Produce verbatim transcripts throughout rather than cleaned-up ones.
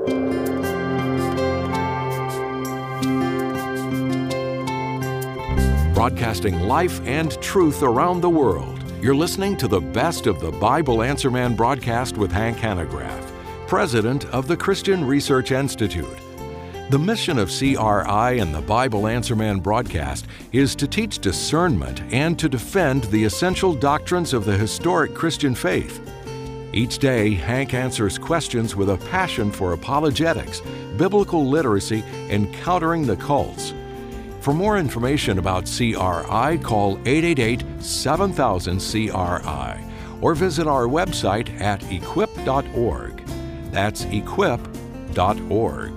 Broadcasting life and truth around the world. You're listening to the best of the Bible Answer Man broadcast with Hank Hanegraaff, president of the Christian Research Institute. The mission of C R I and the Bible Answer Man broadcast is to teach discernment and to defend the essential doctrines of the historic Christian faith. Each day, Hank answers questions with a passion for apologetics, biblical literacy, and countering the cults. For more information about C R I, call eight eight eight, seven thousand, C R I or visit our website at equip dot org. That's equip dot org.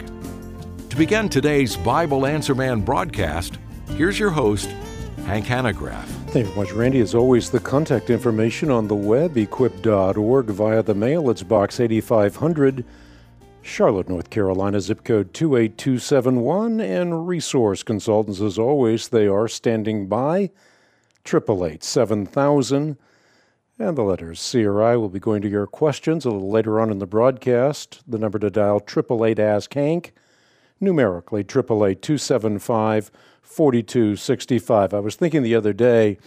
To begin today's Bible Answer Man broadcast, here's your host, Hank Hanegraaff. Thank you very much, Randy. As always, the contact information on the web, equip dot org, via the mail. It's Box eighty-five hundred, Charlotte, North Carolina, zip code two eight two seven one. And resource consultants, as always, they are standing by, eight eight eight, seven thousand. And the letters C R I will be going to your questions a little later on in the broadcast. The number to dial, eight eight eight, ask Hank. Numerically, eight eight eight, two seven five, four two six five. I was thinking the other day,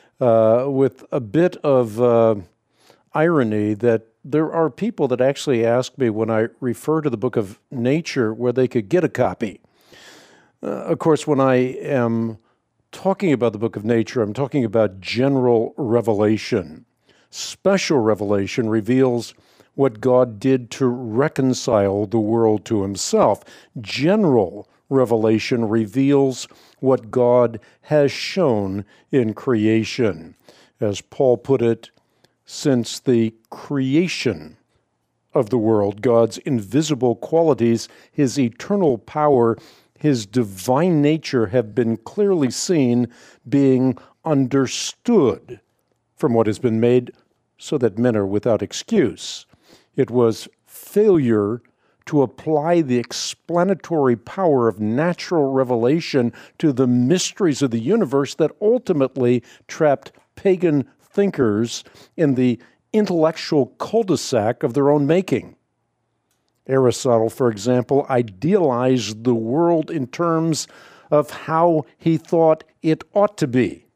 uh, with a bit of uh, irony, that there are people that actually ask me when I refer to the book of Nature where they could get a copy. Uh, of course, when I am talking about the book of Nature, I'm talking about general revelation. Special revelation reveals what God did to reconcile the world to himself. General revelation reveals what God has shown in creation. As Paul put it, since the creation of the world, God's invisible qualities, his eternal power, his divine nature have been clearly seen, being understood from what has been made, so that men are without excuse. It was failure to apply the explanatory power of natural revelation to the mysteries of the universe that ultimately trapped pagan thinkers in the intellectual cul-de-sac of their own making. Aristotle, for example, idealized the world in terms of how he thought it ought to be.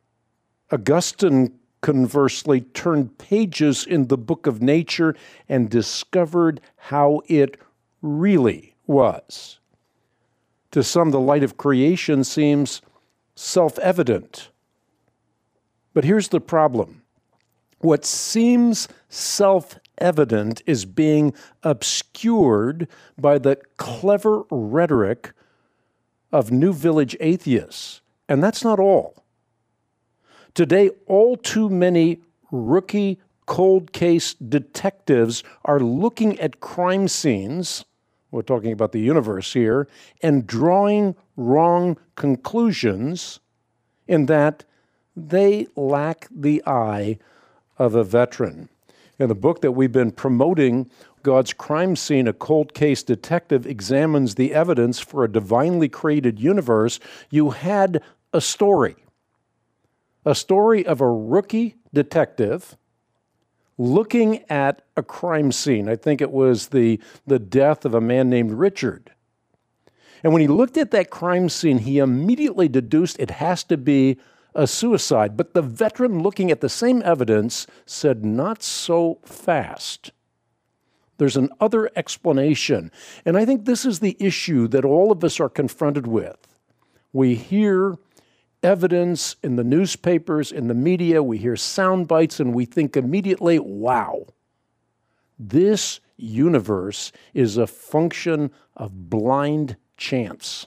Augustine, conversely, turned pages in the book of Nature and discovered how it really was. To some, the light of creation seems self-evident. But here's the problem. What seems self-evident is being obscured by the clever rhetoric of New Village atheists. And that's not all. Today, all too many rookie cold case detectives are looking at crime scenes, we're talking about the universe here, and drawing wrong conclusions in that they lack the eye of a veteran. In the book that we've been promoting, God's Crime Scene, a cold case detective examines the evidence for a divinely created universe. You had a story. A story of a rookie detective looking at a crime scene. I think it was the, the death of a man named Richard. And when he looked at that crime scene, he immediately deduced it has to be a suicide. But the veteran looking at the same evidence said, not so fast. There's an other explanation. And I think this is the issue that all of us are confronted with. We hear evidence in the newspapers, in the media, we hear sound bites, and we think immediately, wow, this universe is a function of blind chance.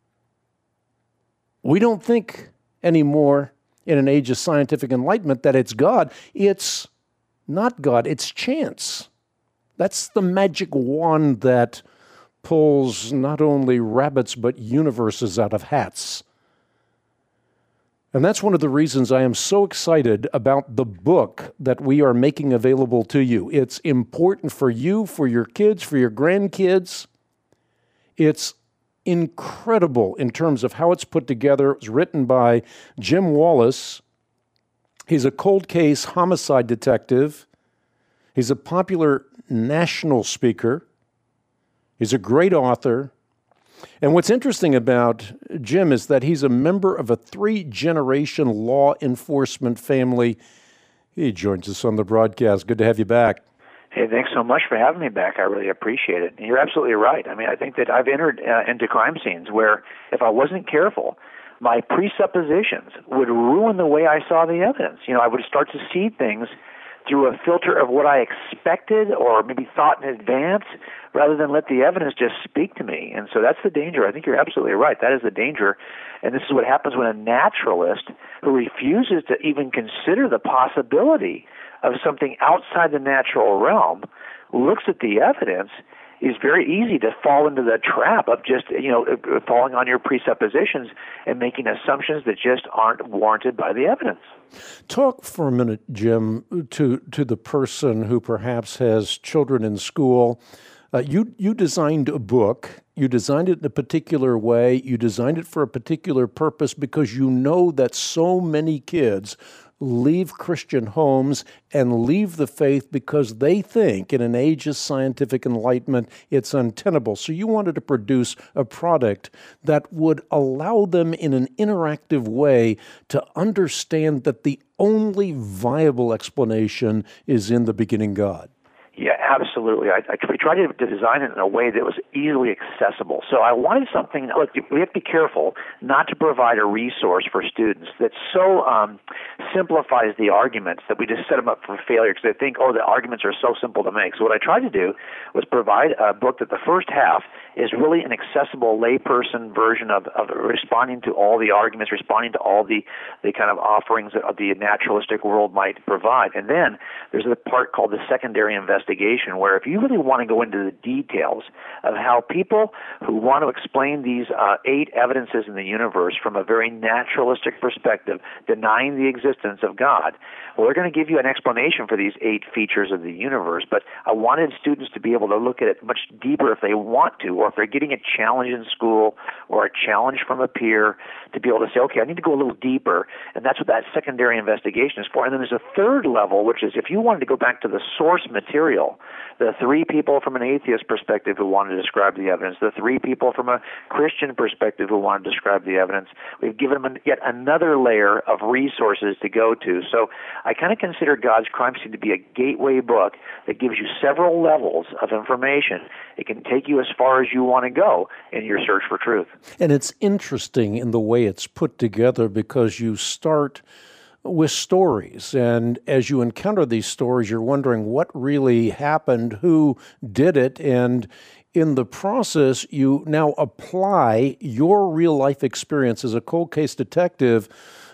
We don't think anymore in an age of scientific enlightenment that it's God. It's not God, it's chance. That's the magic wand that pulls not only rabbits but universes out of hats. And that's one of the reasons I am so excited about the book that we are making available to you. It's important for you, for your kids, for your grandkids. It's incredible in terms of how it's put together. It was written by Jim Wallace. He's a cold case homicide detective. He's a popular national speaker. He's a great author. And what's interesting about Jim is that he's a member of a three-generation law enforcement family. He joins us on the broadcast. Good to have you back. Hey, thanks so much for having me back. I really appreciate it. And you're absolutely right. I mean, I think that I've entered uh, into crime scenes where if I wasn't careful, my presuppositions would ruin the way I saw the evidence. You know, I would start to see things through a filter of what I expected or maybe thought in advance rather than let the evidence just speak to me. And so that's the danger. I think you're absolutely right. That is the danger. And this is what happens when a naturalist who refuses to even consider the possibility of something outside the natural realm looks at the evidence. Is very easy to fall into the trap of just, you know, falling on your presuppositions and making assumptions that just aren't warranted by the evidence. Talk for a minute, Jim, to, to the person who perhaps has children in school. Uh, you, you designed a book. You designed it in a particular way. You designed it for a particular purpose because you know that so many kids leave Christian homes and leave the faith because they think in an age of scientific enlightenment it's untenable. So you wanted to produce a product that would allow them in an interactive way to understand that the only viable explanation is in the beginning God. Yeah, absolutely. I, I tried to, to design it in a way that was easily accessible. So I wanted something, look, we have to be careful not to provide a resource for students that so um, simplifies the arguments that we just set them up for failure because they think, oh, the arguments are so simple to make. So what I tried to do was provide a book that the first half is really an accessible layperson version of, of responding to all the arguments, responding to all the, the kind of offerings that the naturalistic world might provide. And then there's a part called the secondary investigation, where if you really want to go into the details of how people who want to explain these uh, eight evidences in the universe from a very naturalistic perspective, denying the existence of God, well, they're going to give you an explanation for these eight features of the universe. But I wanted students to be able to look at it much deeper if they want to, or if they're getting a challenge in school or a challenge from a peer, to be able to say, okay, I need to go a little deeper. And that's what that secondary investigation is for. And then there's a third level, which is if you wanted to go back to the source material, the three people from an atheist perspective who wanted to describe the evidence, the three people from a Christian perspective who wanted to describe the evidence, we've given them yet another layer of resources to go to. So I kind of consider God's Crime Scene to be a gateway book that gives you several levels of information. It can take you as far as you want to go in your search for truth. And it's interesting in the way it's put together because you start with stories. And as you encounter these stories, you're wondering what really happened, who did it, and in the process, you now apply your real-life experience as a cold case detective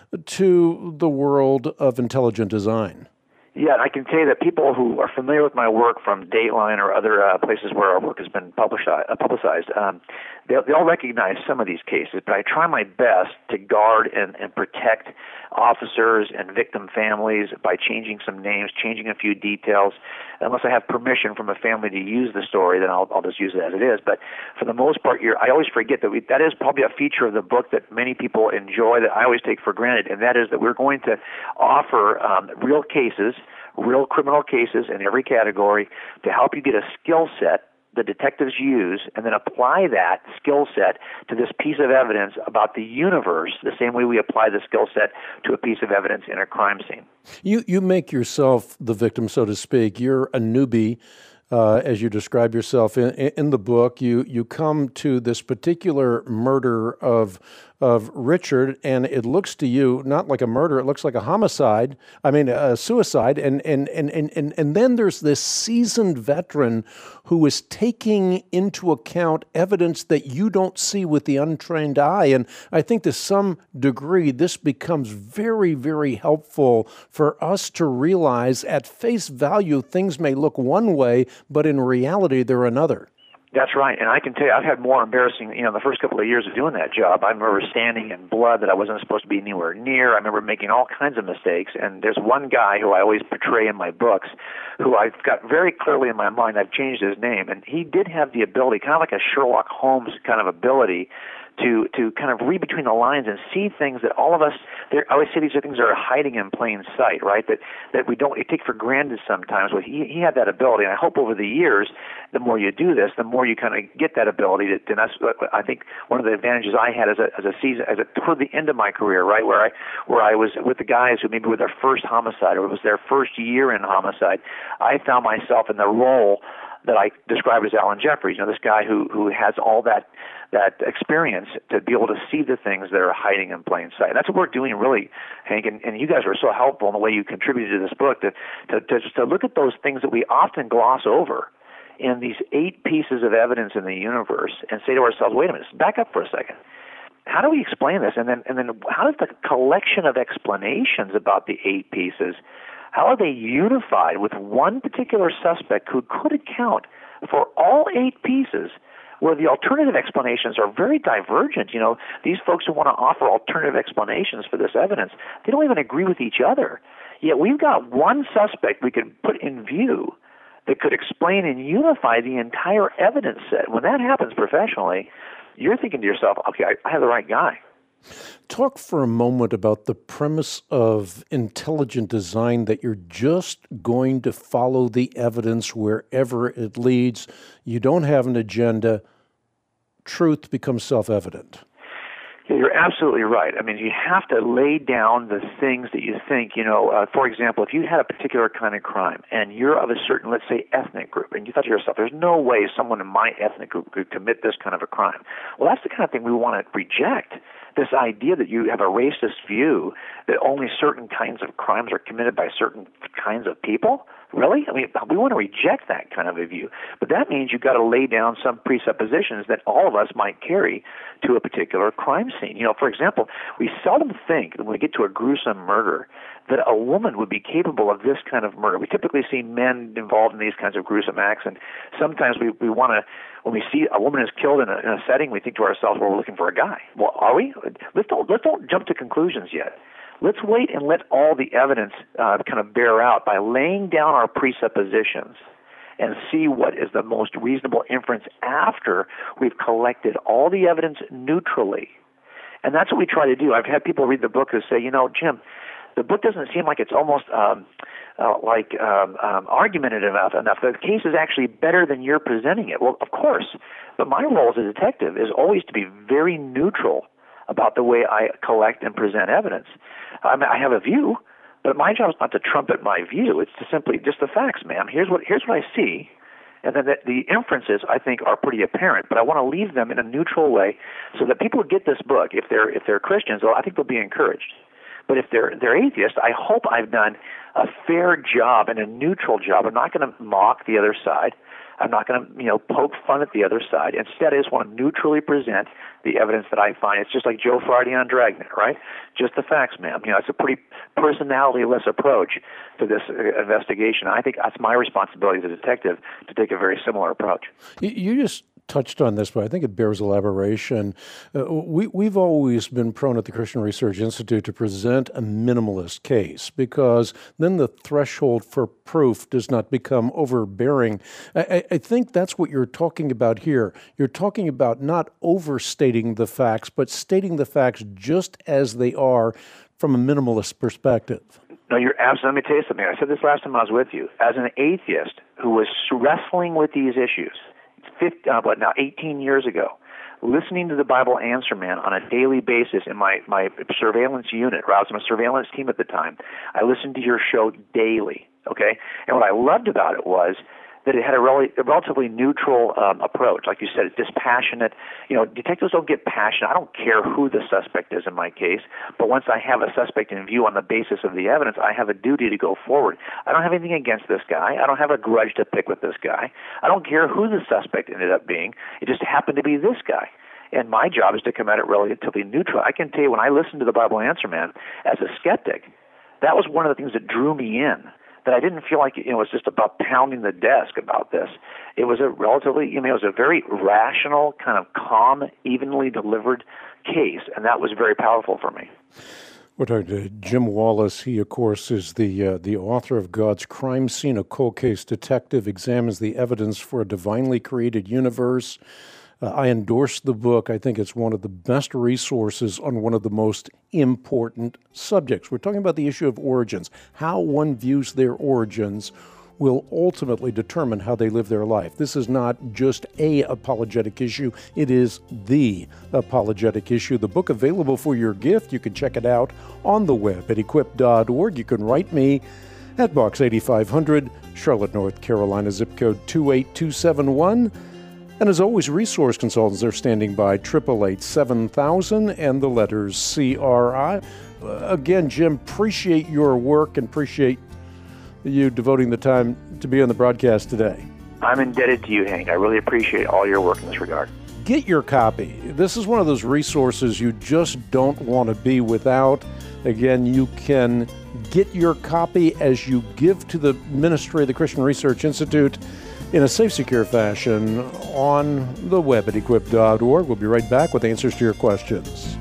to the world of intelligent design. Yeah, I can tell you that people who are familiar with my work from Dateline or other uh, places where our work has been published, uh, publicized, um, they'll, they'll recognize some of these cases, but I try my best to guard and, and protect officers and victim families by changing some names, changing a few details. Unless I have permission from a family to use the story, then I'll, I'll just use it as it is. But for the most part, you're, I always forget that we, that is probably a feature of the book that many people enjoy that I always take for granted, and that is that we're going to offer um, real cases, real criminal cases in every category to help you get a skill set the detectives use and then apply that skill set to this piece of evidence about the universe, the same way we apply the skill set to a piece of evidence in a crime scene. You you make yourself the victim, so to speak. You're a newbie, uh, as you describe yourself in, in the book. You you come to this particular murder of of Richard, and it looks to you not like a murder, it looks like a homicide, I mean a suicide, and and and and and, and then there's this seasoned veteran who is taking into account evidence that you don't see with the untrained eye, and I think to some degree this becomes very, very helpful for us to realize at face value things may look one way, but in reality they're another. That's right, and I can tell you, I've had more embarrassing, you know, the first couple of years of doing that job. I remember standing in blood that I wasn't supposed to be anywhere near. I remember making all kinds of mistakes, and there's one guy who I always portray in my books who I've got very clearly in my mind. I've changed his name, and he did have the ability, kind of like a Sherlock Holmes kind of ability, to to kind of read between the lines and see things that all of us, I always say these are things that are hiding in plain sight, right? That that we don't take for granted sometimes. Well, he, he had that ability, and I hope over the years, the more you do this, the more you kind of get that ability. To, and that's, I think, one of the advantages I had as a as a season, as a toward the end of my career, right, where I where I was with the guys who maybe were their first homicide or it was their first year in homicide. I found myself in the role that I describe as Alan Jeffries, you know, this guy who who has all that that experience to be able to see the things that are hiding in plain sight. And that's what we're doing, really, Hank, and, and you guys were so helpful in the way you contributed to this book, to, to, to just to look at those things that we often gloss over in these eight pieces of evidence in the universe and say to ourselves, wait a minute, back up for a second. How do we explain this? And then, and then how does the collection of explanations about the eight pieces, how are they unified with one particular suspect who could account for all eight pieces, where the alternative explanations are very divergent? You know, these folks who want to offer alternative explanations for this evidence, they don't even agree with each other. Yet we've got one suspect we could put in view that could explain and unify the entire evidence set. When that happens professionally, you're thinking to yourself, okay, I, I have the right guy. Talk for a moment about the premise of intelligent design, that you're just going to follow the evidence wherever it leads. You don't have an agenda. Truth becomes self-evident. Yeah, you're absolutely right. I mean, you have to lay down the things that you think, you know, uh, for example, if you had a particular kind of crime and you're of a certain, let's say, ethnic group, and you thought to yourself, there's no way someone in my ethnic group could commit this kind of a crime. Well, that's the kind of thing we want to reject. This idea that you have a racist view that only certain kinds of crimes are committed by certain kinds of people. Really? I mean, we want to reject that kind of a view. But that means you've got to lay down some presuppositions that all of us might carry to a particular crime scene. You know, for example, we seldom think that when we get to a gruesome murder that a woman would be capable of this kind of murder. We typically see men involved in these kinds of gruesome acts, and sometimes we, we want to, when we see a woman is killed in a, in a setting, we think to ourselves, well, we're looking for a guy. Well, are we? Let's don't, let's don't jump to conclusions yet. Let's wait and let all the evidence uh, kind of bear out by laying down our presuppositions and see what is the most reasonable inference after we've collected all the evidence neutrally. And that's what we try to do. I've had people read the book who say, you know, Jim, the book doesn't seem like it's almost um, uh, like um, um, argumentative enough, enough. The case is actually better than you're presenting it. Well, of course. But my role as a detective is always to be very neutral about the way I collect and present evidence. I mean, I have a view, but my job is not to trumpet my view. It's to simply, just the facts, ma'am. Here's what here's what I see. And then the, the inferences, I think, are pretty apparent, but I want to leave them in a neutral way so that people who get this book, if they're if they're Christians, well, I think they'll be encouraged. But if they're they're atheists, I hope I've done a fair job and a neutral job. I'm not going to mock the other side. I'm not going to, you know, poke fun at the other side. Instead, I just want to neutrally present the evidence that I find. It's just like Joe Friday on Dragnet, right? Just the facts, ma'am. You know, it's a pretty personality-less approach to this investigation. I think that's my responsibility as a detective to take a very similar approach. You just touched on this, but I think it bears elaboration. Uh, we, we've always been prone at the Christian Research Institute to present a minimalist case, because then the threshold for proof does not become overbearing. I, I think that's what you're talking about here. You're talking about not overstating the facts, but stating the facts just as they are from a minimalist perspective. No, you're absolutely. Let me tell you something. I said this last time I was with you. As an atheist who was wrestling with these issues, fifty, uh, what now, eighteen years ago, listening to the Bible Answer Man on a daily basis in my, my surveillance unit, right? I was on a surveillance team at the time. I listened to your show daily, okay? And what I loved about it was that it had a, rel- a relatively neutral um, approach. Like you said, it's dispassionate. You know, detectives don't get passionate. I don't care who the suspect is in my case, but once I have a suspect in view on the basis of the evidence, I have a duty to go forward. I don't have anything against this guy. I don't have a grudge to pick with this guy. I don't care who the suspect ended up being. It just happened to be this guy. And my job is to come at it relatively neutral. I can tell you, when I listened to the Bible Answer Man as a skeptic, that was one of the things that drew me in. That I didn't feel like, you know, it was just about pounding the desk about this. It was a relatively, you know, it was a very rational, kind of calm, evenly delivered case, and that was very powerful for me. We're talking to Jim Wallis. He, of course, is the uh, the author of God's Crime Scene, a cold case detective, examines the evidence for a divinely created universe. Uh, I endorse the book. I think it's one of the best resources on one of the most important subjects. We're talking about the issue of origins. How one views their origins will ultimately determine how they live their life. This is not just a apologetic issue. It is the apologetic issue. The book available for your gift. You can check it out on the web at equip dot org. You can write me at Box eighty-five hundred, Charlotte, North Carolina, zip code two eight two seven one. And as always, resource consultants are standing by, eight eight eight, seven thousand and the letters C R I. Uh, again, Jim, appreciate your work and appreciate you devoting the time to be on the broadcast today. I'm indebted to you, Hank. I really appreciate all your work in this regard. Get your copy. This is one of those resources you just don't want to be without. Again, you can get your copy as you give to the ministry of the Christian Research Institute in a safe, secure fashion on the web at equip dot org. We'll be right back with answers to your questions.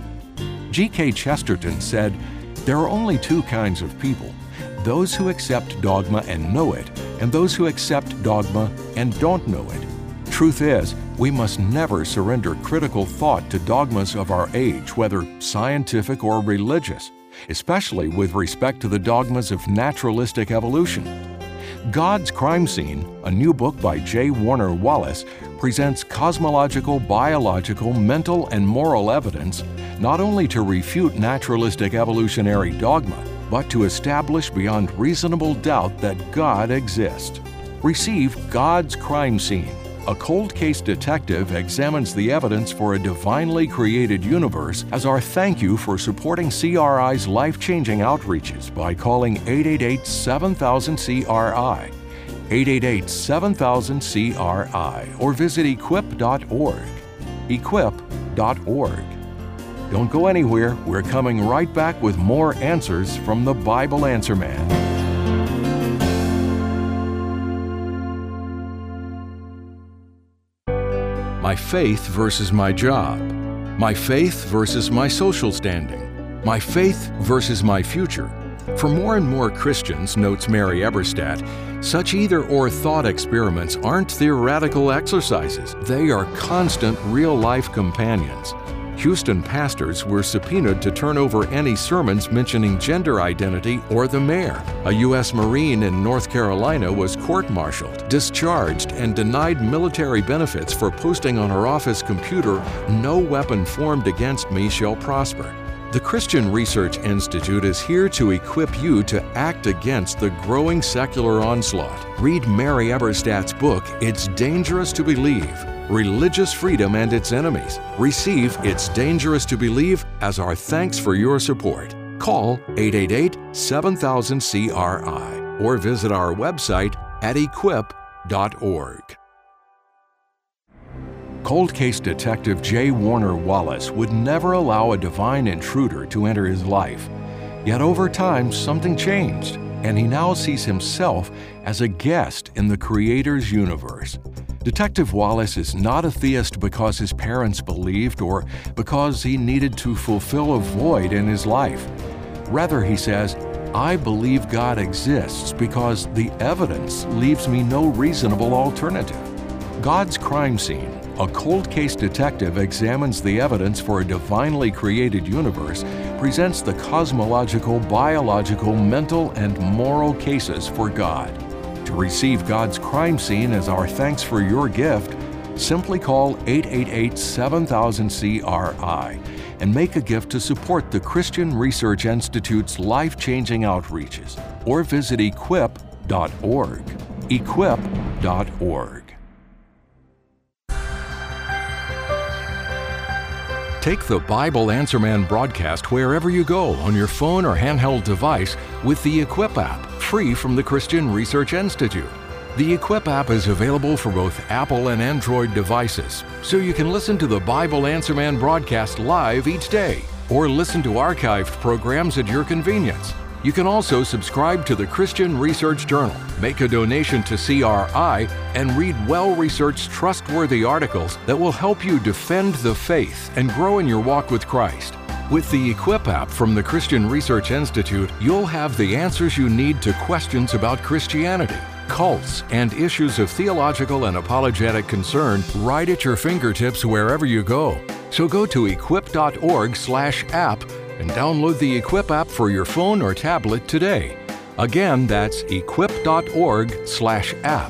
G K Chesterton said, "There are only two kinds of people, those who accept dogma and know it, and those who accept dogma and don't know it." Truth is, we must never surrender critical thought to dogmas of our age, whether scientific or religious, especially with respect to the dogmas of naturalistic evolution. God's Crime Scene, a new book by J. Warner Wallace, presents cosmological, biological, mental, and moral evidence not only to refute naturalistic evolutionary dogma, but to establish beyond reasonable doubt that God exists. Receive God's Crime Scene. A cold case detective examines the evidence for a divinely created universe as our thank you for supporting C R I's life-changing outreaches by calling eight eight eight, seven thousand, C R I, eight eight eight, seven thousand, C R I, or visit equip dot org, equip dot org. Don't go anywhere. We're coming right back with more answers from the Bible Answer Man. My faith versus my job. My faith versus my social standing. My faith versus my future. For more and more Christians, notes Mary Eberstadt, such either-or thought experiments aren't theoretical exercises. They are constant real-life companions. Houston pastors were subpoenaed to turn over any sermons mentioning gender identity or the mayor. A U S Marine in North Carolina was court-martialed, discharged, and denied military benefits for posting on her office computer, "No weapon formed against me shall prosper." The Christian Research Institute is here to equip you to act against the growing secular onslaught. Read Mary Eberstadt's book, It's Dangerous to Believe: Religious Freedom and Its Enemies. Receive It's Dangerous to Believe as our thanks for your support. Call eight eight eight, seven thousand, C R I or visit our website at equip dot org. Cold case detective J. Warner Wallace would never allow a divine intruder to enter his life. Yet over time, something changed, and he now sees himself as a guest in the Creator's universe. Detective Wallace is not a theist because his parents believed or because he needed to fulfill a void in his life. Rather, he says, "I believe God exists because the evidence leaves me no reasonable alternative." God's Crime Scene, a cold case detective examines the evidence for a divinely created universe, presents the cosmological, biological, mental, and moral cases for God. To receive God's Crime Scene as our thanks for your gift, simply call eight eight eight, seven thousand, C R I and make a gift to support the Christian Research Institute's life-changing outreaches, or visit equip dot org, equip dot org. Take the Bible Answer Man broadcast wherever you go on your phone or handheld device with the Equip app, free from the Christian Research Institute. The Equip app is available for both Apple and Android devices, so you can listen to the Bible Answer Man broadcast live each day, or listen to archived programs at your convenience. You can also subscribe to the Christian Research Journal, make a donation to C R I, and read well-researched, trustworthy articles that will help you defend the faith and grow in your walk with Christ. With the Equip app from the Christian Research Institute, you'll have the answers you need to questions about Christianity. cults, and issues of theological and apologetic concern right at your fingertips wherever you go. So go to equip dot org slash app and download the Equip app for your phone or tablet today. Again, that's equip dot org slash app.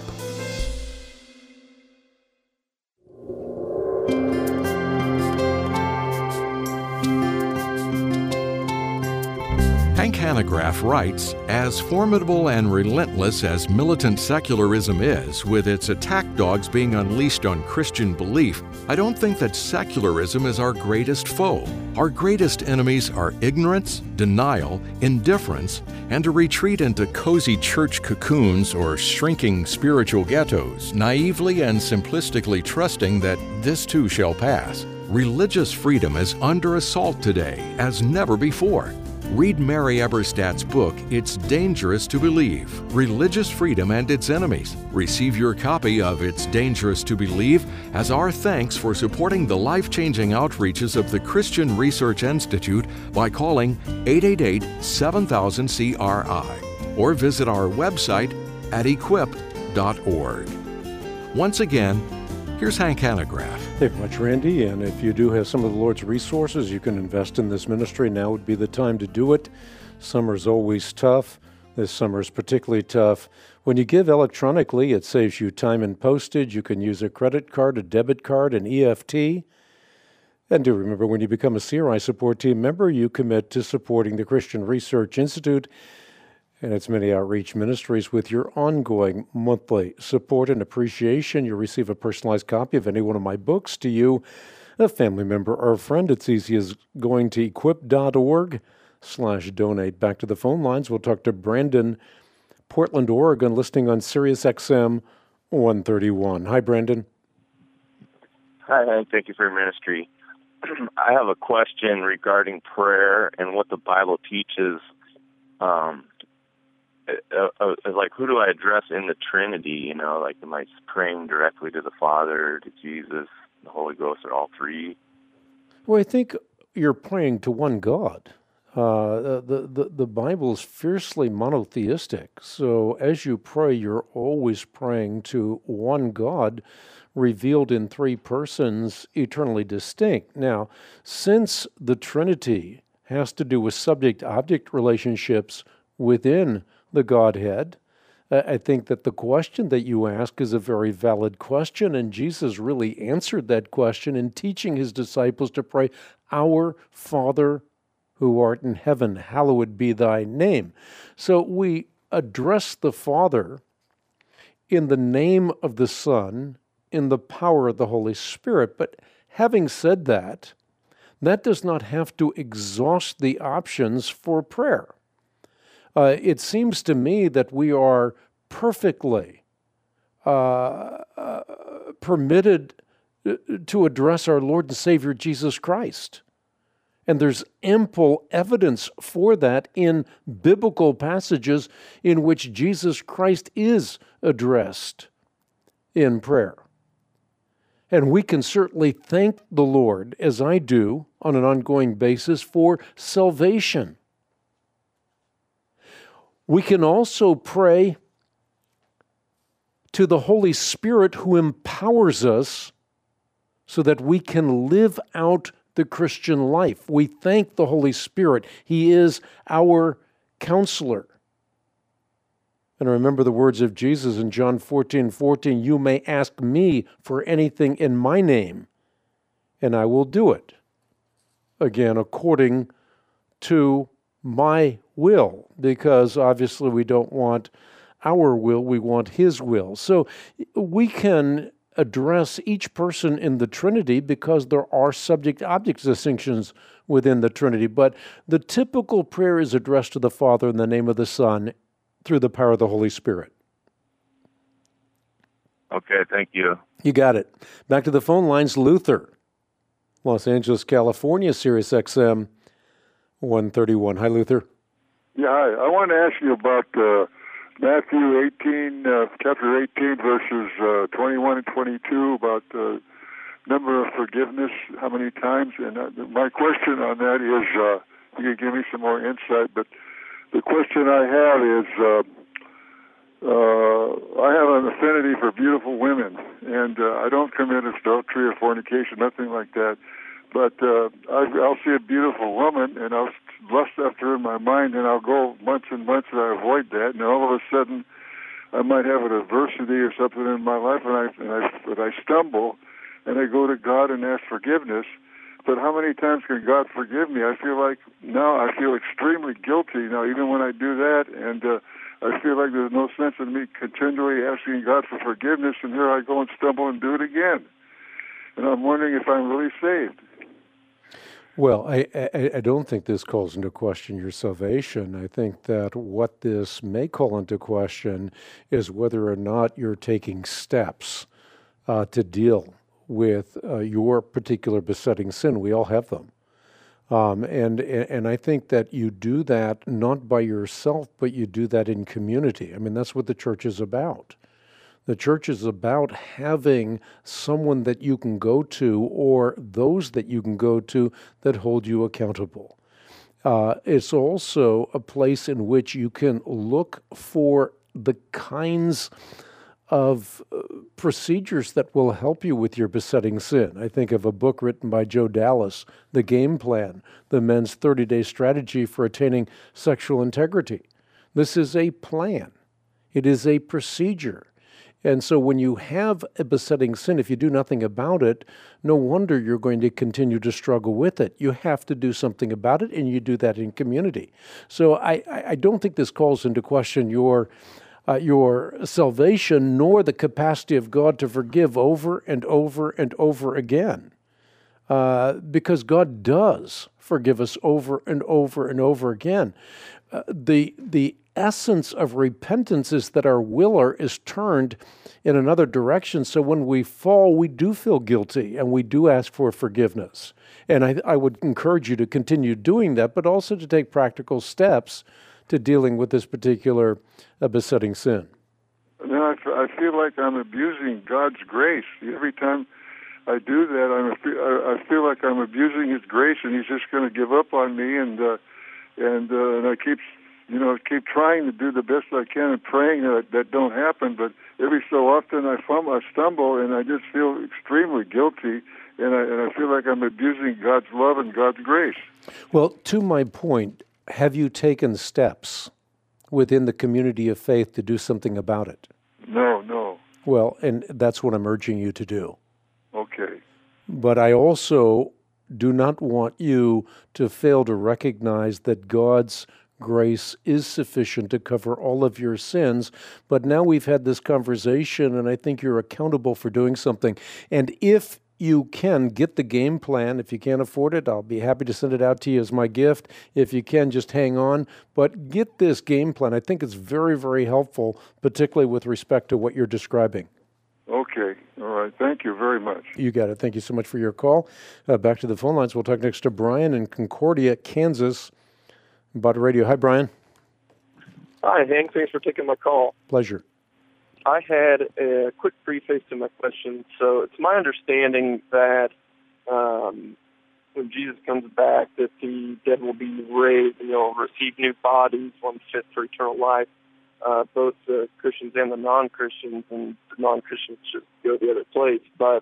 Hank Hanegraaff writes, as formidable and relentless as militant secularism is, with its attack dogs being unleashed on Christian belief, I don't think that secularism is our greatest foe. Our greatest enemies are ignorance, denial, indifference, and a retreat into cozy church cocoons or shrinking spiritual ghettos, naively and simplistically trusting that this too shall pass. Religious freedom is under assault today as never before. Read Mary Eberstadt's book, It's Dangerous to Believe, Religious Freedom and Its Enemies. Receive your copy of It's Dangerous to Believe as our thanks for supporting the life-changing outreaches of the Christian Research Institute by calling eight eight eight, seven thousand, C R I or visit our website at equip dot org. Once again, here's Hank Hanegraaff. Thank you much, Randy. And if you do have some of the Lord's resources, you can invest in this ministry. Now would be the time to do it. Summer's always tough. This summer is particularly tough. When you give electronically, it saves you time and postage. You can use a credit card, a debit card, an E F T. And do remember, when you become a C R I Support Team member, you commit to supporting the Christian Research Institute and its many outreach ministries with your ongoing monthly support and appreciation. You'll receive a personalized copy of any one of my books to you, a family member or a friend. It's easy as going to equip dot org slash donate. Back to the phone lines. We'll talk to Brandon, Portland, Oregon, listening on Sirius X M one thirty-one. Hi, Brandon. Hi, Hank. Thank you for your ministry. I have a question regarding prayer and what the Bible teaches. Um, Uh, uh, like, who do I address in the Trinity? You know, like, am I praying directly to the Father, to Jesus, the Holy Ghost, or all three? Well, I think you're praying to one God. Uh, the, the, the Bible is fiercely monotheistic. So as you pray, you're always praying to one God revealed in three persons, eternally distinct. Now, since the Trinity has to do with subject-object relationships within the Godhead, I think that the question that you ask is a very valid question, and Jesus really answered that question in teaching his disciples to pray, Our Father who art in heaven, hallowed be thy name. So we address the Father in the name of the Son, in the power of the Holy Spirit. But having said that, that does not have to exhaust the options for prayer. Uh, it seems to me that we are perfectly uh, uh, permitted to address our Lord and Savior Jesus Christ. And there's ample evidence for that in biblical passages in which Jesus Christ is addressed in prayer. And we can certainly thank the Lord, as I do on an ongoing basis, for salvation. We can also pray to the Holy Spirit who empowers us so that we can live out the Christian life. We thank the Holy Spirit. He is our counselor. And remember the words of Jesus in John fourteen fourteen, you may ask me for anything in my name, and I will do it. Again, according to my will, because obviously we don't want our will, we want his will. So we can address each person in the Trinity because there are subject-object distinctions within the Trinity. But the typical prayer is addressed to the Father in the name of the Son through the power of the Holy Spirit. Okay, thank you. You got it. Back to the phone lines, Luther, Los Angeles, California, Sirius X M one thirty-one. Hi, Luther. Yeah, hi. I want to ask you about uh, Matthew eighteen, uh, chapter eighteen, verses uh, twenty-one and twenty-two, about the uh, number of forgiveness, how many times. And uh, my question on that is, uh, you can give me some more insight, but the question I have is, uh, uh, I have an affinity for beautiful women, and uh, I don't commit adultery or fornication, nothing like that. But uh, I, I'll see a beautiful woman, and I'll lust after her in my mind, and I'll go months and months, and I avoid that. And all of a sudden, I might have an adversity or something in my life, and I and I, and I stumble, and I go to God and ask forgiveness. But how many times can God forgive me? I feel like now I feel extremely guilty now, even when I do that, and uh, I feel like there's no sense in me continually asking God for forgiveness, and here I go and stumble and do it again. And I'm wondering if I'm really saved. Well, I, I, I don't think this calls into question your salvation. I think that what this may call into question is whether or not you're taking steps uh, to deal with uh, your particular besetting sin. We all have them. Um, and, and I think that you do that not by yourself, but you do that in community. I mean, that's what the church is about. The church is about having someone that you can go to or those that you can go to that hold you accountable. Uh, it's also a place in which you can look for the kinds of uh, procedures that will help you with your besetting sin. I think of a book written by Joe Dallas, The Game Plan, the men's thirty-day strategy for attaining sexual integrity. This is a plan. It is a procedure. And so when you have a besetting sin, if you do nothing about it, no wonder you're going to continue to struggle with it. You have to do something about it, and you do that in community. So I, I don't think this calls into question your uh, your salvation, nor the capacity of God to forgive over and over and over again. Uh, because God does forgive us over and over and over again. Uh, the the essence of repentance is that our will is turned in another direction. So when we fall, we do feel guilty and we do ask for forgiveness. And I, I would encourage you to continue doing that, but also to take practical steps to dealing with this particular uh, besetting sin. Now, I, f- I feel like I'm abusing God's grace. Every time I do that, I'm a, I feel like I'm abusing His grace, and He's just going to give up on me. And uh, and uh, and I keep, you know, keep trying to do the best I can and praying that that don't happen. But every so often, I fumble, I stumble, and I just feel extremely guilty, and I and I feel like I'm abusing God's love and God's grace. Well, to my point, have you taken steps within the community of faith to do something about it? No, no. Well, and that's what I'm urging you to do. Okay. But I also do not want you to fail to recognize that God's grace is sufficient to cover all of your sins. But now we've had this conversation, and I think you're accountable for doing something. And if you can get the game plan, if you can't afford it, I'll be happy to send it out to you as my gift. If you can, just hang on. But get this game plan. I think it's very, very helpful, particularly with respect to what you're describing. Okay. All right. Thank you very much. You got it. Thank you so much for your call. Uh, back to the phone lines. We'll talk next to Brian in Concordia, Kansas, about radio. Hi, Brian. Hi, Hank. Thanks for taking my call. Pleasure. I had a quick preface to my question. So it's my understanding that um, when Jesus comes back, that the dead will be raised and they'll receive new bodies, one fit for eternal life. Uh, both the Christians and the non-Christians, and the non-Christians should go the other place. But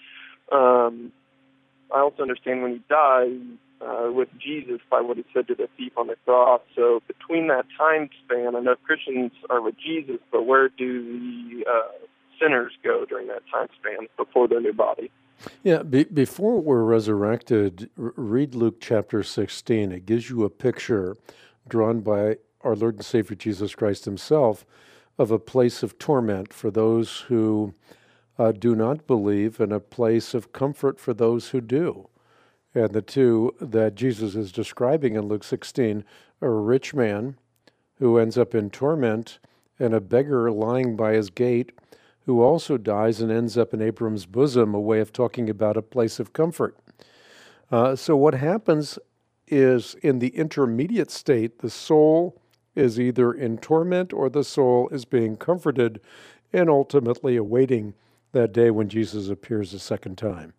um, I also understand when he died uh, with Jesus by what he said to the thief on the cross. So between that time span, I know Christians are with Jesus, but where do the uh, sinners go during that time span before their new body? Yeah, be, before we're resurrected, r- read Luke chapter sixteen. It gives you a picture drawn by our Lord and Savior Jesus Christ himself of a place of torment for those who uh, do not believe and a place of comfort for those who do. And the two that Jesus is describing in Luke sixteen are a rich man who ends up in torment and a beggar lying by his gate who also dies and ends up in Abram's bosom, a way of talking about a place of comfort. Uh, so what happens is in the intermediate state, the soul is either in torment or the soul is being comforted and ultimately awaiting that day when Jesus appears a second time.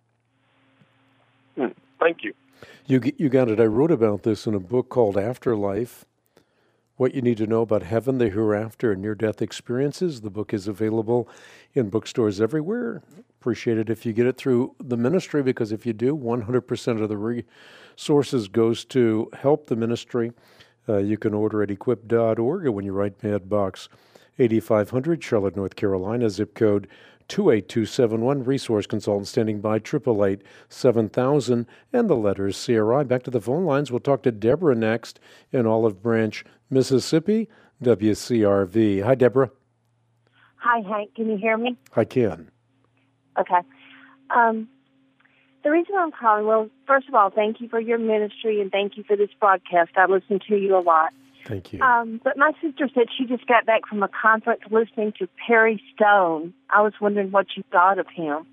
Hmm. Thank you. You you got it. I wrote about this in a book called Afterlife, What You Need to Know About Heaven, the Hereafter, and Near-Death Experiences. The book is available in bookstores everywhere. Appreciate it if you get it through the ministry, because if you do, one hundred percent of the resources goes to help the ministry. Uh, you can order at equip dot org, and when you write P O Box eighty-five hundred, Charlotte, North Carolina, zip code two eight two seven one. Resource consultant standing by, eight eight eight, seven thousand, and the letters C R I. Back to the phone lines. We'll talk to Deborah next in Olive Branch, Mississippi, W C R V. Hi, Deborah. Hi, Hank. Can you hear me? I can. Okay. Um, the reason I'm calling, well, first of all, thank you for your ministry and thank you for this broadcast. I listen to you a lot. Thank you. Um, but my sister said she just got back from a conference listening to Perry Stone. I was wondering what you thought of him.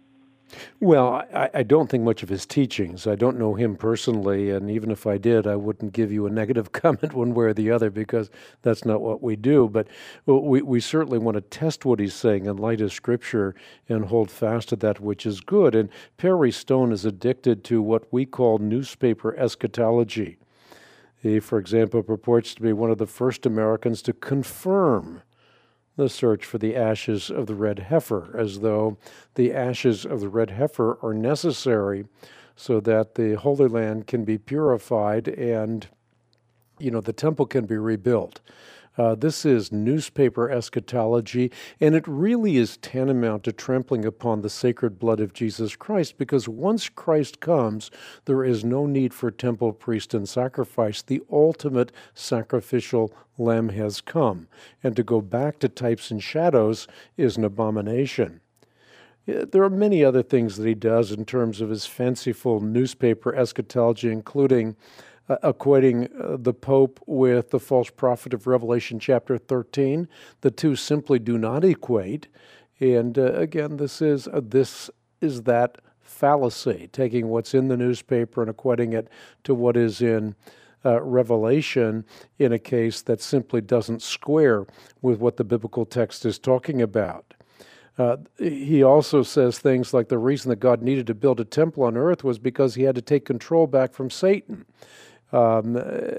Well, I, I don't think much of his teachings. I don't know him personally, and even if I did, I wouldn't give you a negative comment one way or the other, because that's not what we do. But we, we certainly want to test what he's saying in light of Scripture and hold fast to that which is good. And Perry Stone is addicted to what we call newspaper eschatology. He, for example, purports to be one of the first Americans to confirm the search for the ashes of the red heifer, as though the ashes of the red heifer are necessary so that the Holy Land can be purified and, you know, the temple can be rebuilt. Uh, this is newspaper eschatology, and it really is tantamount to trampling upon the sacred blood of Jesus Christ, because once Christ comes, there is no need for temple, priest, and sacrifice. The ultimate sacrificial lamb has come, and to go back to types and shadows is an abomination. There are many other things that he does in terms of his fanciful newspaper eschatology, including Uh, equating uh, the Pope with the false prophet of Revelation chapter thirteen. The two simply do not equate. And uh, again, this is uh, this is that fallacy, taking what's in the newspaper and equating it to what is in uh, Revelation in a case that simply doesn't square with what the biblical text is talking about. Uh, he also says things like the reason that God needed to build a temple on earth was because he had to take control back from Satan. Um,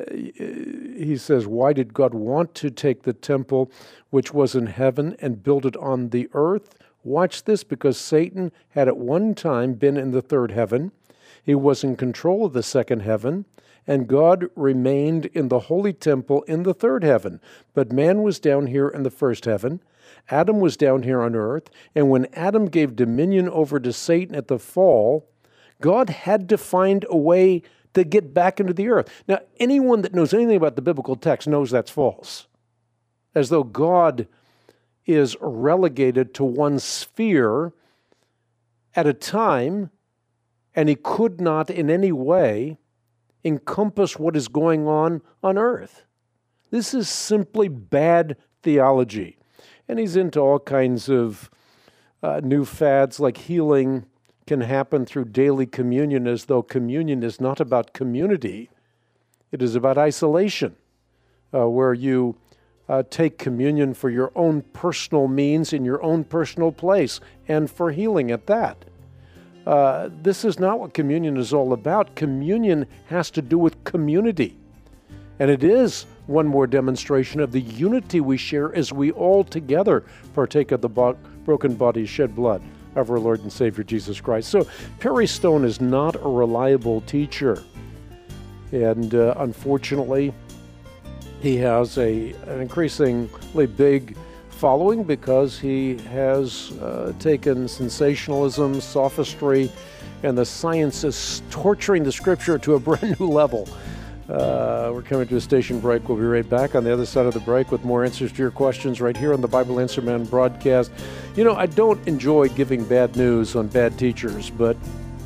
he says, why did God want to take the temple which was in heaven and build it on the earth? Watch this, because Satan had at one time been in the third heaven. He was in control of the second heaven, and God remained in the holy temple in the third heaven. But man was down here in the first heaven. Adam was down here on earth, and when Adam gave dominion over to Satan at the fall, God had to find a way to get back into the earth. Now, anyone that knows anything about the biblical text knows that's false, as though God is relegated to one sphere at a time, and he could not in any way encompass what is going on on earth. This is simply bad theology. And he's into all kinds of uh, new fads, like healing can happen through daily communion, as though communion is not about community. It is about isolation, uh, where you uh, take communion for your own personal means in your own personal place, and for healing at that. Uh, this is not what communion is all about. Communion has to do with community. And it is one more demonstration of the unity we share as we all together partake of the bo- broken body, shed blood of our Lord and Savior Jesus Christ. So Perry Stone is not a reliable teacher. And uh, unfortunately, he has a, an increasingly big following because he has uh, taken sensationalism, sophistry, and the sciences torturing the Scripture to a brand new level. Uh, we're coming to a station break. We'll be right back on the other side of the break with more answers to your questions right here on the Bible Answer Man broadcast. You know, I don't enjoy giving bad news on bad teachers, but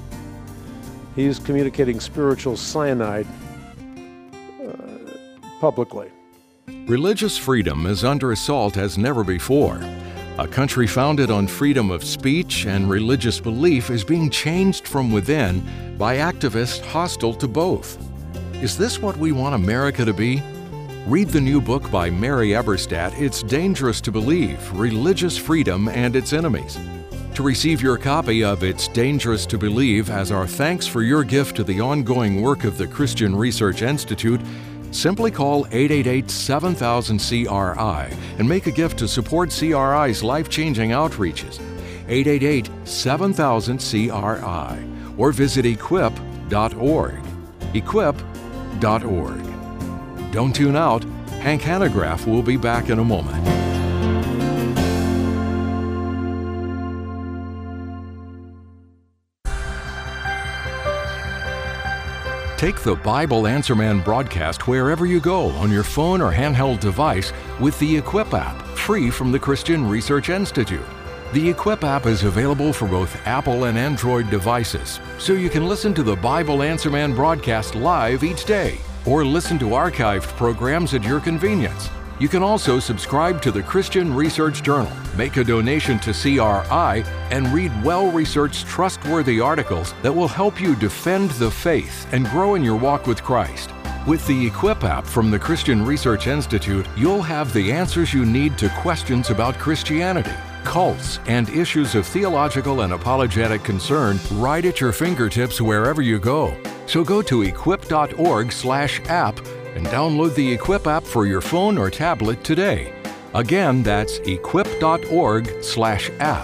he's communicating spiritual cyanide uh, publicly. Religious freedom is under assault as never before. A country founded on freedom of speech and religious belief is being changed from within by activists hostile to both. Is this what we want America to be? Read the new book by Mary Eberstadt, It's Dangerous to Believe, Religious Freedom and Its Enemies. To receive your copy of It's Dangerous to Believe as our thanks for your gift to the ongoing work of the Christian Research Institute, Simply call eight eight eight, seven thousand, C R I and make a gift to support C R I's life-changing outreaches. eight eight eight, seven thousand, C R I or visit equip dot org. equip dot org. Don't tune out. Hank Hanegraaff will be back in a moment. Take the Bible Answer Man broadcast wherever you go on your phone or handheld device with the Equip app, free from the Christian Research Institute. The Equip app is available for both Apple and Android devices, so you can listen to the Bible Answer Man broadcast live each day, or listen to archived programs at your convenience. You can also subscribe to the Christian Research Journal, make a donation to C R I, and read well-researched, trustworthy articles that will help you defend the faith and grow in your walk with Christ. With the Equip app from the Christian Research Institute, you'll have the answers you need to questions about Christianity, cults, and issues of theological and apologetic concern right at your fingertips wherever you go. So go to equip dot org slash app and download the Equip app for your phone or tablet today. Again, that's equip dot org slash app.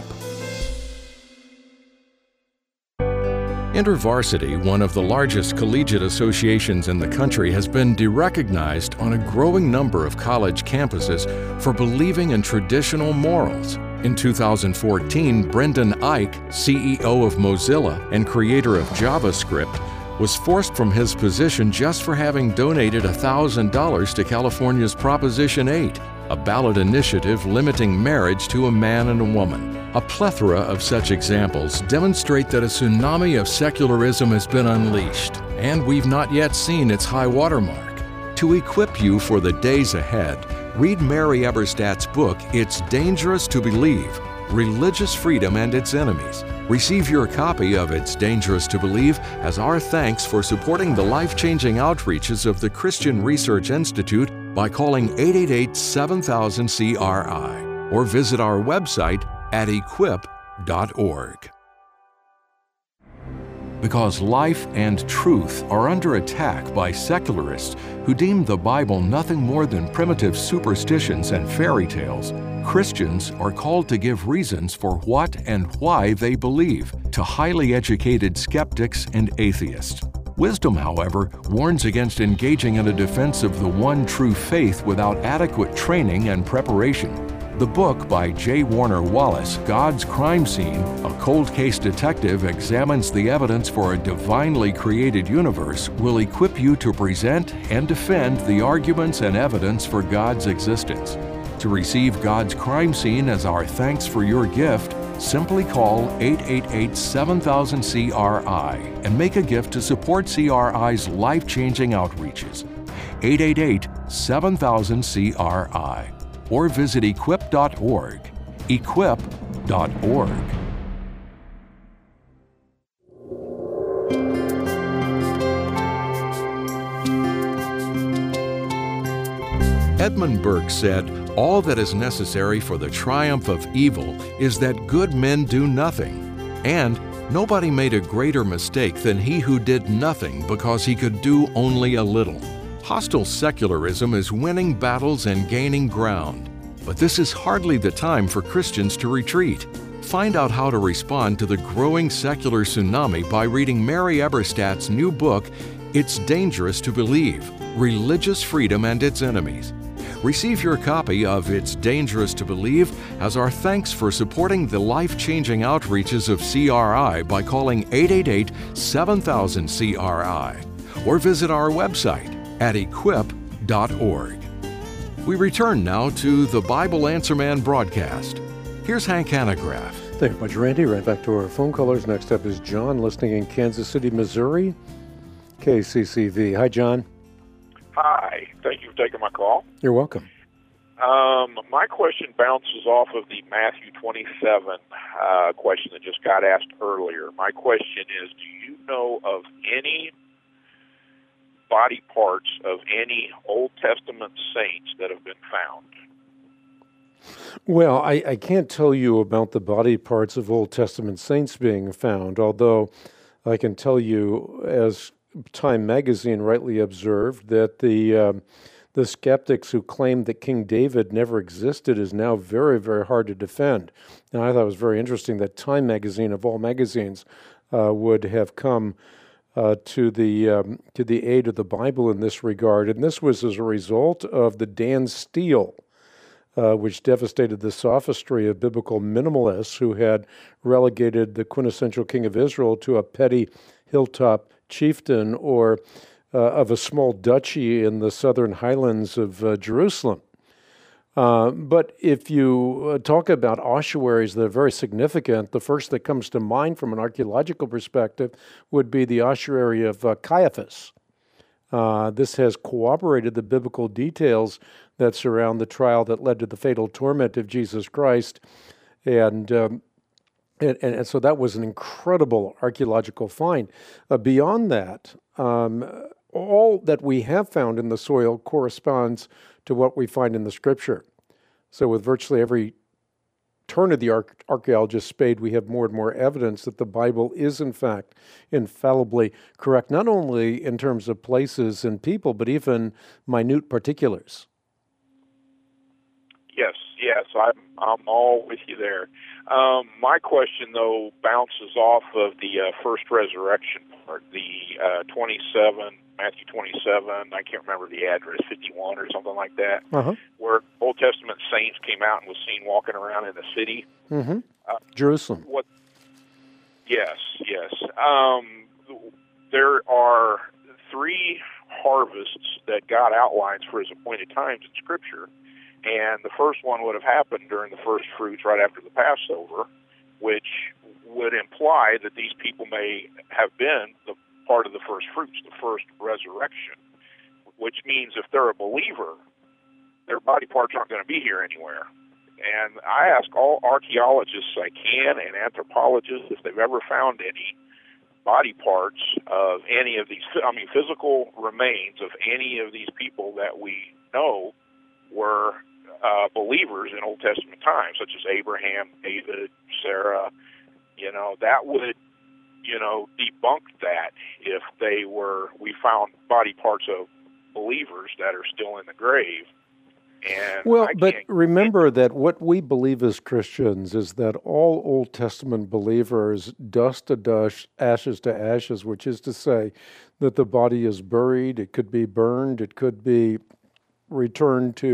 InterVarsity, one of the largest collegiate associations in the country, has been derecognized on a growing number of college campuses for believing in traditional morals. In two thousand fourteen, Brendan Eich, C E O of Mozilla and creator of JavaScript, was forced from his position just for having donated one thousand dollars to California's Proposition eight, a ballot initiative limiting marriage to a man and a woman. A plethora of such examples demonstrate that a tsunami of secularism has been unleashed, and we've not yet seen its high watermark. To equip you for the days ahead, read Mary Eberstadt's book, It's Dangerous to Believe: Religious Freedom and Its Enemies. Receive your copy of It's Dangerous to Believe as our thanks for supporting the life-changing outreaches of the Christian Research Institute by calling eight eight eight, seven thousand, C R I or visit our website at equip dot org. Because life and truth are under attack by secularists who deem the Bible nothing more than primitive superstitions and fairy tales, Christians are called to give reasons for what and why they believe to highly educated skeptics and atheists. Wisdom, however, warns against engaging in a defense of the one true faith without adequate training and preparation. The book by J. Warner Wallace, God's Crime Scene, a cold case detective examines the evidence for a divinely created universe, will equip you to present and defend the arguments and evidence for God's existence. To receive God's Crime Scene as our thanks for your gift, simply call eight eight eight, seven thousand, C R I and make a gift to support C R I's life-changing outreaches. eight eight eight, seven thousand, C R I or visit equip dot org. equip dot org. Edmund Burke said, "All that is necessary for the triumph of evil is that good men do nothing, and nobody made a greater mistake than he who did nothing because he could do only a little." Hostile secularism is winning battles and gaining ground. But this is hardly the time for Christians to retreat. Find out how to respond to the growing secular tsunami by reading Mary Eberstadt's new book, It's Dangerous to Believe: Religious Freedom and Its Enemies. Receive your copy of It's Dangerous to Believe as our thanks for supporting the life-changing outreaches of C R I by calling eight eight eight, seven thousand, C R I or visit our website at equip dot org. We return now to the Bible Answer Man broadcast. Here's Hank Hanegraaff. Thank you much, Randy. Right back to our phone callers. Next up is John, listening in Kansas City, Missouri, K C C V. Hi, John. Hi. Thank you for taking my call. You're welcome. Um, my question bounces off of the Matthew twenty-seven uh, question that just got asked earlier. My question is, do you know of any body parts of any Old Testament saints that have been found? Well, I, I can't tell you about the body parts of Old Testament saints being found, although I can tell you, as Time magazine rightly observed that the um, the skeptics who claimed that King David never existed is now very, very hard to defend. And I thought it was very interesting that Time magazine, of all magazines, uh, would have come uh, to the um, to the aid of the Bible in this regard. And this was as a result of the Dan Steele, uh, which devastated the sophistry of biblical minimalists who had relegated the quintessential king of Israel to a petty hilltop chieftain or Uh, of a small duchy in the southern highlands of uh, Jerusalem. Uh, but if you uh, talk about ossuaries that are very significant, the first that comes to mind from an archaeological perspective would be the ossuary of uh, Caiaphas. Uh, this has corroborated the biblical details that surround the trial that led to the fatal torment of Jesus Christ. And um, And, and, and so that was an incredible archaeological find. Uh, beyond that, um, all that we have found in the soil corresponds to what we find in the Scripture. So with virtually every turn of the arch- archaeologist's spade, we have more and more evidence that the Bible is, in fact, infallibly correct, not only in terms of places and people, but even minute particulars. Yes, yes, I'm, I'm all with you there. Um, my question, though, bounces off of the uh, first resurrection part, the uh, twenty-seven, Matthew twenty-seven, I can't remember the address, fifty-one or something like that, uh-huh. where Old Testament saints came out and was seen walking around in the city. Mm-hmm. Uh, Jerusalem. What? Yes, yes. Um, there are three harvests that God outlines for his appointed times in Scripture. And the first one would have happened during the first fruits right after the Passover, which would imply that these people may have been the part of the first fruits, the first resurrection, which means if they're a believer, their body parts aren't going to be here anywhere. And I ask all archaeologists I can and anthropologists if they've ever found any body parts of any of these, I mean, physical remains of any of these people that we know were Uh, believers in Old Testament times, such as Abraham, David, Sarah. You know, that would, you know, debunk that if they were, we found body parts of believers that are still in the grave. And well, I but can't remember that what we believe as Christians is that all Old Testament believers, dust to dust, ashes to ashes, which is to say that the body is buried, it could be burned, it could be returned to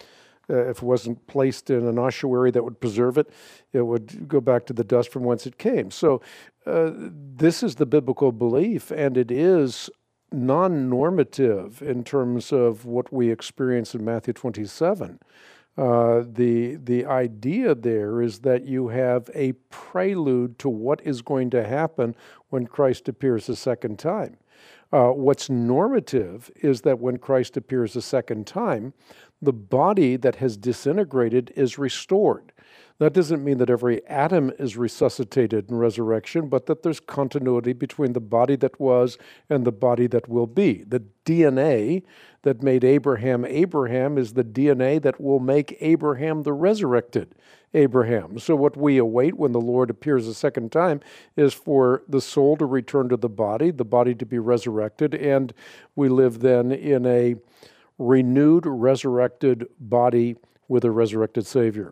Uh, if it wasn't placed in an ossuary that would preserve it, it would go back to the dust from whence it came. So uh, this is the biblical belief, and it is non-normative in terms of what we experience in Matthew twenty-seven. Uh, the the idea there is that you have a prelude to what is going to happen when Christ appears a second time. Uh, what's normative is that when Christ appears a second time, the body that has disintegrated is restored. That doesn't mean that every atom is resuscitated in resurrection, but that there's continuity between the body that was and the body that will be. The D N A that made Abraham Abraham is the D N A that will make Abraham the resurrected Abraham. So what we await when the Lord appears a second time is for the soul to return to the body, the body to be resurrected, and we live then in a renewed, resurrected body with a resurrected Savior.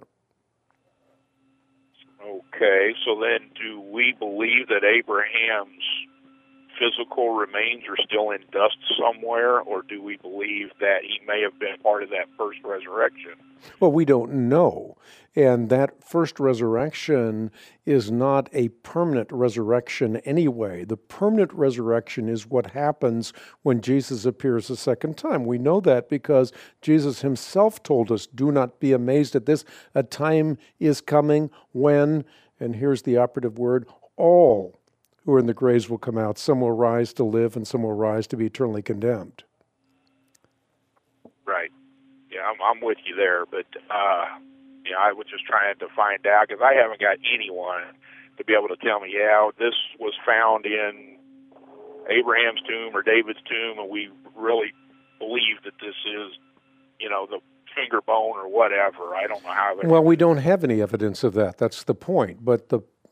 Okay, so then do we believe that Abraham's physical remains are still in dust somewhere, or do we believe that he may have been part of that first resurrection? Well, we don't know. And that first resurrection is not a permanent resurrection anyway. The permanent resurrection is what happens when Jesus appears a second time. We know that because Jesus himself told us, do not be amazed at this. A time is coming when, and here's the operative word, all who are in the graves will come out. Some will rise to live and some will rise to be eternally condemned. Right. Yeah, I'm, I'm with you there, but uh, yeah, I was just trying to find out because I haven't got anyone to be able to tell me, yeah, this was found in Abraham's tomb or David's tomb, and we really believe that this is, you know, the finger bone or whatever. I don't know how. Well, we don't have any evidence of that. That's the point. But the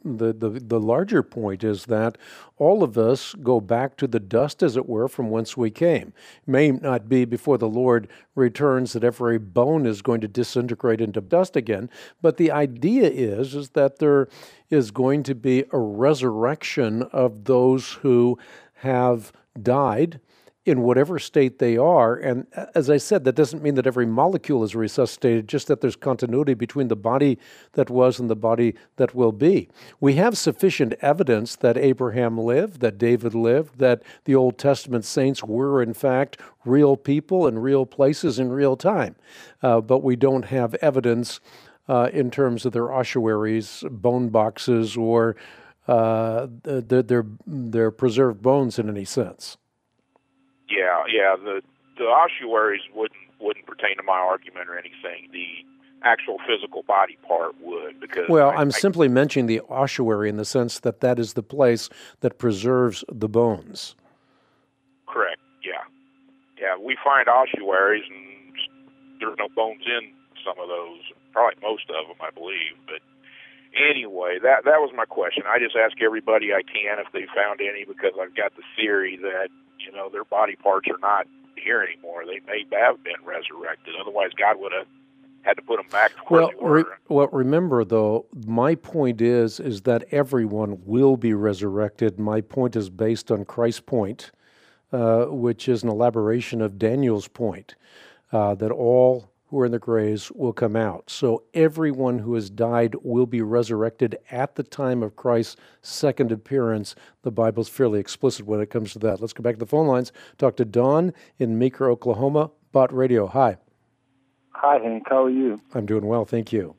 the, the, the larger point is that all of us go back to the dust, as it were, from whence we came. It may not be before the Lord returns that every bone is going to disintegrate into dust again, but the idea is, is that there is going to be a resurrection of those who have died in whatever state they are. And as I said, that doesn't mean that every molecule is resuscitated, just that there's continuity between the body that was and the body that will be. We have sufficient evidence that Abraham lived, that David lived, that the Old Testament saints were, in fact, real people in real places in real time. Uh, but we don't have evidence uh, in terms of their ossuaries, bone boxes, or uh, their, their, their preserved bones in any sense. Yeah, yeah. The the ossuaries wouldn't wouldn't pertain to my argument or anything. The actual physical body part would, because well, I, I'm I, simply mentioning the ossuary in the sense that that is the place that preserves the bones. Correct. Yeah, yeah. We find ossuaries, and there's no bones in some of those. Probably most of them, I believe. But anyway, that that was my question. I just ask everybody I can if they found any, because I've got the theory that, you know, their body parts are not here anymore. They may have been resurrected. Otherwise, God would have had to put them back to where well, they were. Re- well, remember, though, my point is is that everyone will be resurrected. My point is based on Christ's point, uh, which is an elaboration of Daniel's point, uh, that all who are in the graves will come out. So everyone who has died will be resurrected at the time of Christ's second appearance. The Bible's fairly explicit when it comes to that. Let's go back to the phone lines. Talk to Don in Meeker, Oklahoma. Bott Radio. Hi. Hi, Hank. How are you? I'm doing well, thank you.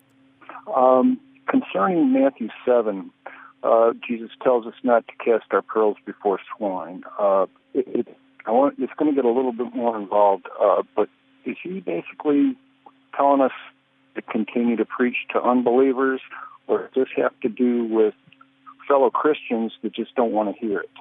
Um, concerning Matthew seven, uh, Jesus tells us not to cast our pearls before swine. Uh, it, it, I want, it's going to get a little bit more involved, uh, but is he basically telling us to continue to preach to unbelievers, or does this have to do with fellow Christians that just don't want to hear it?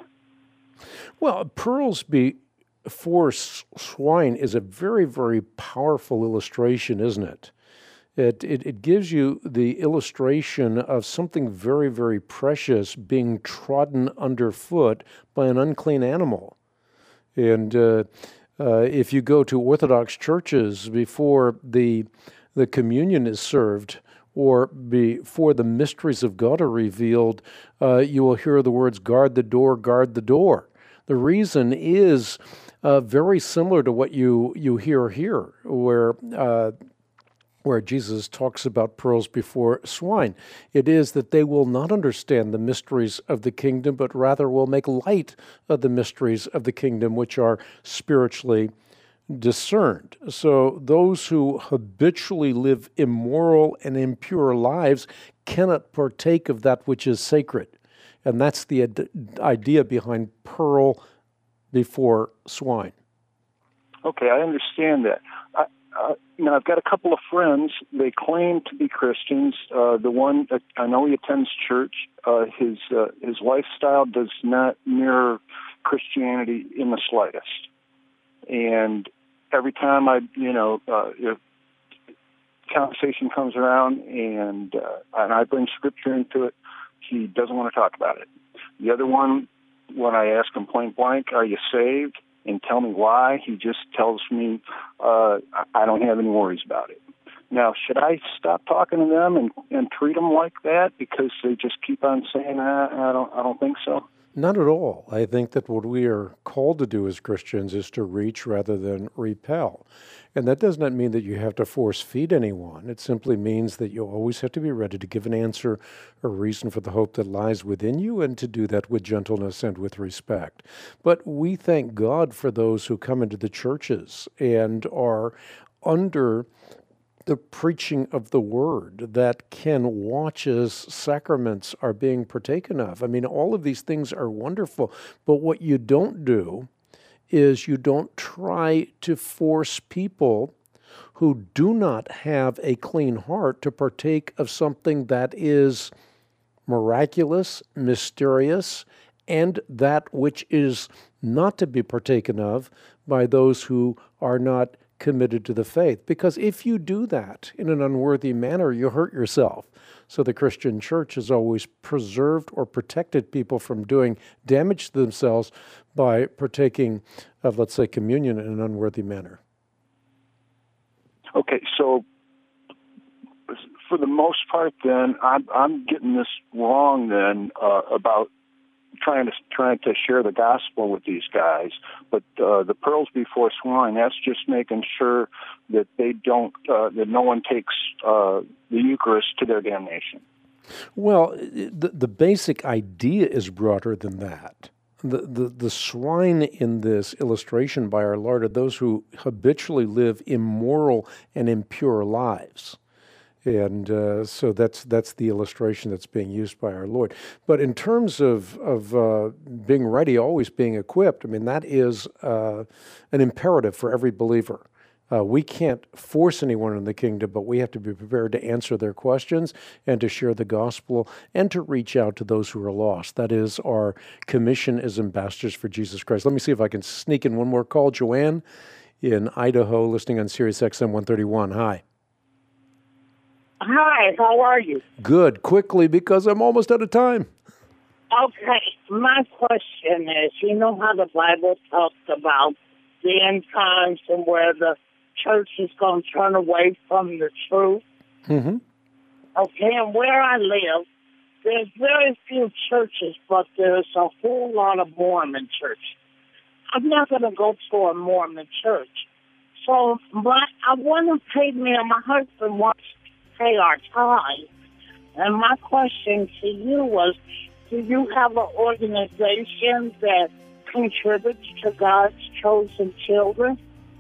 Well, pearls before swine is a very, very powerful illustration, isn't it? It, it? it gives you the illustration of something very, very precious being trodden underfoot by an unclean animal. And uh, Uh, if you go to Orthodox churches before the the communion is served or before the mysteries of God are revealed, uh, you will hear the words, guard the door, guard the door. The reason is uh, very similar to what you, you hear here, where uh, where Jesus talks about pearls before swine. It is that they will not understand the mysteries of the kingdom, but rather will make light of the mysteries of the kingdom, which are spiritually discerned. So those who habitually live immoral and impure lives cannot partake of that which is sacred. And that's the ad- idea behind pearl before swine. Okay, I understand that. I, Uh, now, I've got a couple of friends. They claim to be Christians. Uh, the one, uh, I know he attends church. Uh, his uh, his lifestyle does not mirror Christianity in the slightest. And every time I, you know, uh, if conversation comes around and uh, and I bring scripture into it, he doesn't want to talk about it. The other one, when I ask him point blank, "Are you saved?" and tell me why, he just tells me, uh, I don't have any worries about it. Now, should I stop talking to them and, and treat them like that because they just keep on saying, ah, I don't, I don't think so? Not at all. I think that what we are called to do as Christians is to reach rather than repel. And that does not mean that you have to force feed anyone. It simply means that you always have to be ready to give an answer, a reason for the hope that lies within you, and to do that with gentleness and with respect. But we thank God for those who come into the churches and are under the preaching of the word, that can watch as sacraments are being partaken of. I mean, all of these things are wonderful, but what you don't do is you don't try to force people who do not have a clean heart to partake of something that is miraculous, mysterious, and that which is not to be partaken of by those who are not committed to the faith. Because if you do that in an unworthy manner, you hurt yourself. So the Christian church has always preserved or protected people from doing damage to themselves by partaking of, let's say, communion in an unworthy manner. Okay, so for the most part, then I'm, I'm getting this wrong. Then uh, about trying to trying to share the gospel with these guys, but uh, the pearls before swine. That's just making sure that they don't uh, that no one takes uh, the Eucharist to their damnation. Well, the the basic idea is broader than that. The, the the swine in this illustration by our Lord are those who habitually live immoral and impure lives. And uh, so that's that's the illustration that's being used by our Lord. But in terms of, of uh, being ready, always being equipped, I mean, that is uh, an imperative for every believer. Uh, we can't force anyone in the kingdom, but we have to be prepared to answer their questions and to share the gospel and to reach out to those who are lost. That is our commission as ambassadors for Jesus Christ. Let me see if I can sneak in one more call. Joanne in Idaho, listening on Sirius X M one thirty-one. Hi. Hi, how are you? Good. Quickly, because I'm almost out of time. Okay, my question is, you know how the Bible talks about the end times and where the church is going to turn away from the truth? Mm-hmm. Okay, and where I live, there's very few churches, but there's a whole lot of Mormon churches. I'm not going to go to a Mormon church. So my, I want to pay me, and my husband wants to pay our tithe. And my question to you was, do you have an organization that contributes to God's chosen children?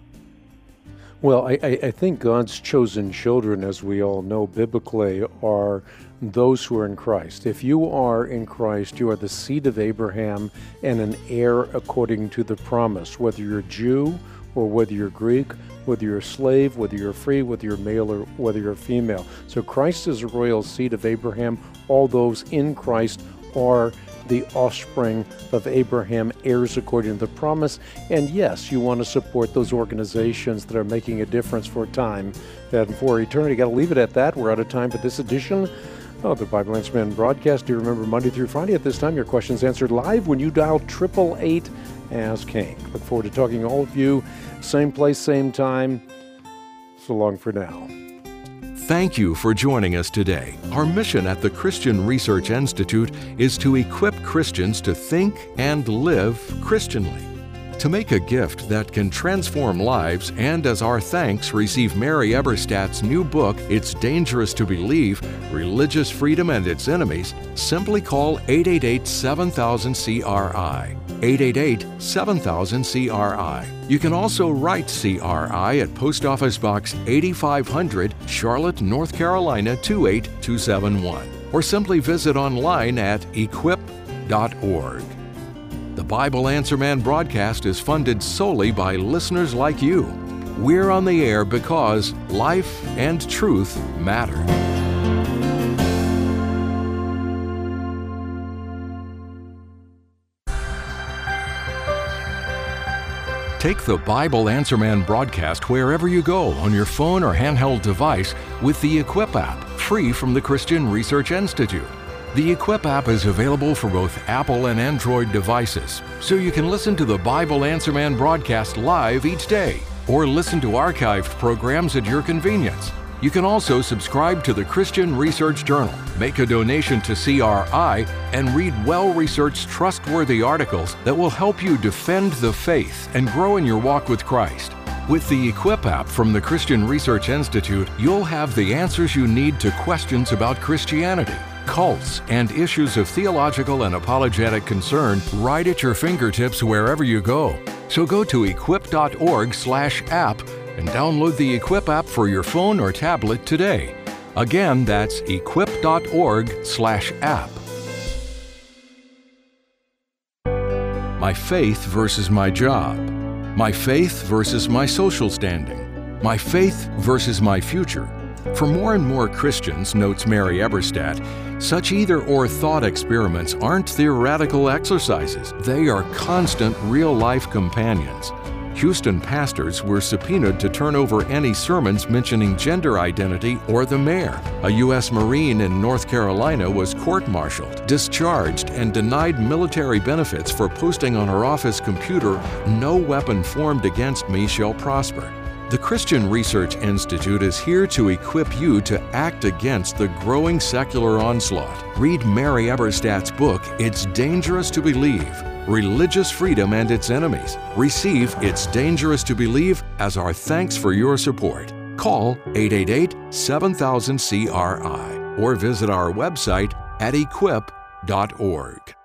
Well, I, I think God's chosen children, as we all know biblically, are those who are in Christ. If you are in Christ, you are the seed of Abraham and an heir according to the promise, whether you're Jew or whether you're Greek, whether you're a slave, whether you're free, whether you're male or whether you're female. So Christ is a royal seed of Abraham. All those in Christ are the offspring of Abraham, heirs according to the promise. And yes, you want to support those organizations that are making a difference for time and for eternity. Got to leave it at that. We're out of time for this edition of the Bible Answer Man broadcast. Do remember Monday through Friday at this time, your questions answered live when you dial triple eight Ask Hank. Look forward to talking to all of you. Same place, same time. So long for now. Thank you for joining us today. Our mission at the Christian Research Institute is to equip Christians to think and live Christianly. To make a gift that can transform lives and as our thanks receive Mary Eberstadt's new book, It's Dangerous to Believe, Religious Freedom and Its Enemies, simply call eight eight eight, seven thousand, C R I. eight eight eight, seven thousand, C R I. You can also write C R I at Post Office Box eighty-five hundred, Charlotte, North Carolina two eight two seven one, or simply visit online at equip dot org. The Bible Answer Man broadcast is funded solely by listeners like you. We're on the air because life and truth matter. Take the Bible Answer Man broadcast wherever you go on your phone or handheld device with the Equip app, free from the Christian Research Institute. The Equip app is available for both Apple and Android devices, so you can listen to the Bible Answer Man broadcast live each day, or listen to archived programs at your convenience. You can also subscribe to the Christian Research Journal, make a donation to C R I, and read well-researched, trustworthy articles that will help you defend the faith and grow in your walk with Christ. With the Equip app from the Christian Research Institute, you'll have the answers you need to questions about Christianity, cults, and issues of theological and apologetic concern right at your fingertips wherever you go. So go to equip dot org slash app and download the Equip app for your phone or tablet today. Again, that's equip dot org slash app. My faith versus my job. My faith versus my social standing. My faith versus my future. For more and more Christians, notes Mary Eberstadt, such either-or thought experiments aren't theoretical exercises. They are constant real-life companions. Houston pastors were subpoenaed to turn over any sermons mentioning gender identity or the mayor. A U S Marine in North Carolina was court-martialed, discharged, and denied military benefits for posting on her office computer, "No weapon formed against me shall prosper." The Christian Research Institute is here to equip you to act against the growing secular onslaught. Read Mary Eberstadt's book, It's Dangerous to Believe: Religious Freedom and Its Enemies. Receive It's Dangerous to Believe as our thanks for your support. Call eight eight eight, seven thousand, C R I or visit our website at equip dot org.